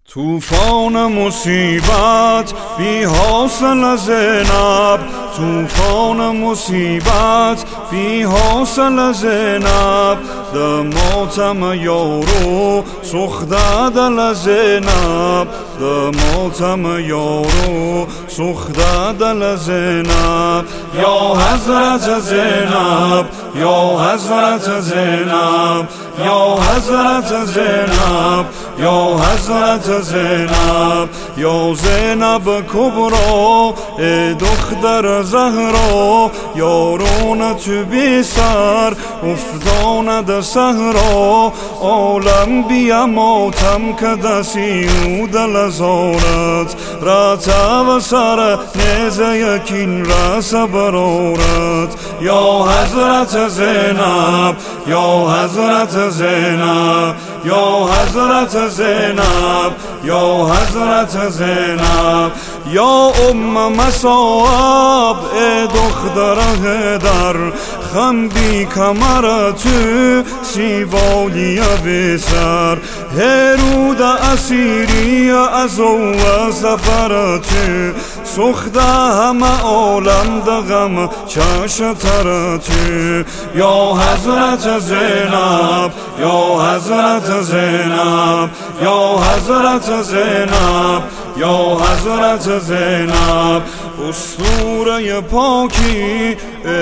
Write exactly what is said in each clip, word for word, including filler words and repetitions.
طوفان مصیبت بی حاصل زینب، طوفان مصیبت بی حاصل زینب، دماتم یارو سخته دل زینب، دماتم یارو سخته دل زینب. یا حضرت زینب، یا حضرت زینب، یا حضرت زینب، یا حضرت زینب، یا زینب کبرا ای دختر زهرا، یارون تو بی سر افتاند صحرا، عالم بیا ماتم که دسی او دل زارت، رتا و سر نیزه یکین رس برارت. یا حضرت زینب، یا حضرت زینب، یا حضرت زینب، یا حضرت زینب، یا ام مصاب ای دختر هدر، خم بی کمر تو سیوالی بسر، هرود اسیری از او سفر تو، سخته همه عالم دغم چش تر تو. یا حضرت زینب، یا حضرت زینب، یا حضرت زینب، یا حضرت زینب، اسطوره پاکی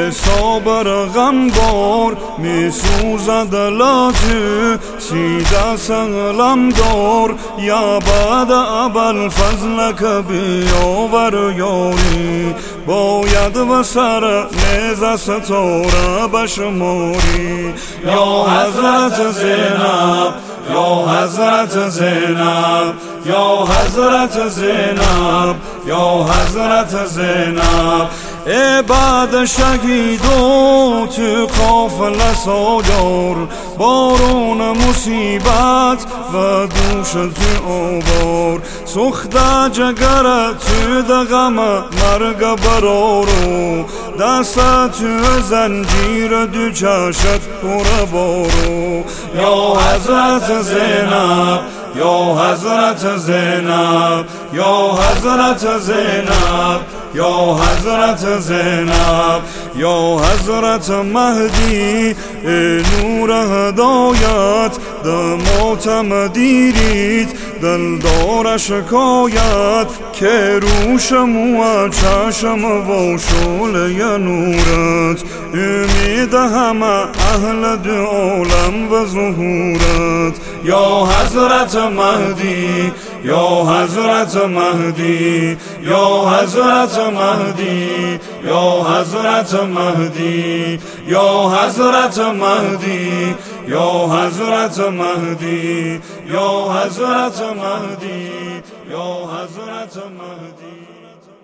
صابر غمبار، می سوزد لاتو سیده سلم دار، یا بعد ابل فضل که بیاور یاری، باید و سر نیز ستاره بشماری. یا حضرت زینب، یا حضرت زینب، یا حضرت زینب، یا حضرت زینب، ای بعد شهیدو تو قافله سالار، بارون مصیبت و دوش تو آوار، سخته جگر تو دغم مرگ برارو، دست تو زنجیر دو چشت پر بارو. یا حضرت زینب، یا حضرت زینب، یا حضرت زینب، یا حضرت زینب، یا حضرت مهدی ای نور هدایت، دماتم دیرید دلدار شکایت، که روشم و چشم و شعله نورت، امید همه اهل دو عالم و ظهورت. یا حضرت مهدی، یا حضرت مهدی، یا حضرت مهدی، یا حضرت مهدی، یا حضرت مهدی، یا حضرت مهدی، یا حضرت مهدی، یا حضرت مهدی.